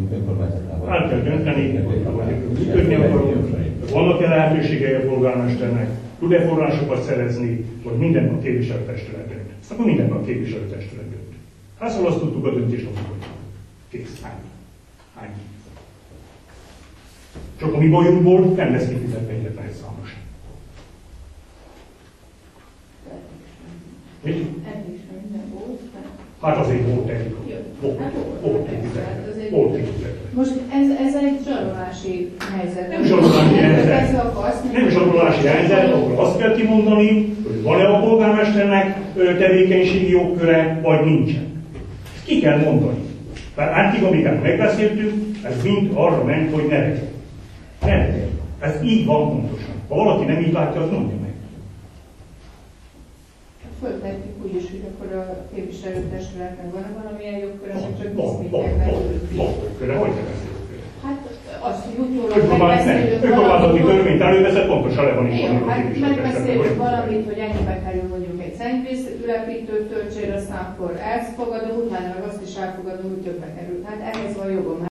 El kell dönteni, hogy működni akarunk, vannak-e lehetőségei a polgármesternek, tud-e forrásokat szerezni, vagy mindenben a képviselőtestület dönt. Ezt akkor mindenben a képviselőtestület dönt. Elszalasztottuk a döntést, akkor kész. Hány? Csak a mi bajunkból nem lesz kifizetve egyetlen egy számos. Mi? Hát azért volt egy. Volt egy. Most ez egy zsarolási helyzet. Nem zsarolási helyzet. Nem zsarolási helyzet, akkor azt kell kimondani, hogy van-e a polgármesternek tevékenységi jogköre, vagy nincsen. Ezt ki kell mondani. Tehát eddig, amiket megbeszéltük, ez mind arra ment, hogy ne legyen. Ne legyen. Ez így van pontosan. Ha valaki nem így látja, az mondja meg. Föltettük úgy is, hogy akkor a képviselőtestületnek van valamilyen jogköre, hogy csak bizonyítják meg. Van jogköre, hogy nem ez jogköre? Hát azt, hogy utólag megbeszélünk valamit. Törvényt előveszett, pontosan le van is. Jó, hát megbeszélünk valamit, hogy ennyibe kerül mondjuk egy szennyvíz ülepítő töltsér, aztán akkor elfogadom, utána meg azt is elfogadom, hogy többbe kerül. Hát ehhez van jogom.